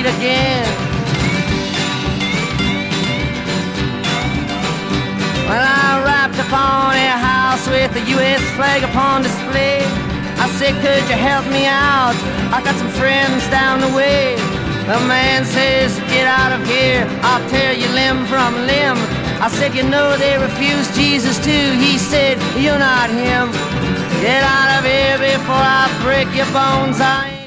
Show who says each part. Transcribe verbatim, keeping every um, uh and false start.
Speaker 1: again. Well, I rapped upon a house with the U S flag upon display. I said, could you help me out? I got some friends down the way. The man says, get out of here, I'll tear you limb from limb. I said, you know they refused Jesus too. He said, you're not him. Get out of here before I break your bones. I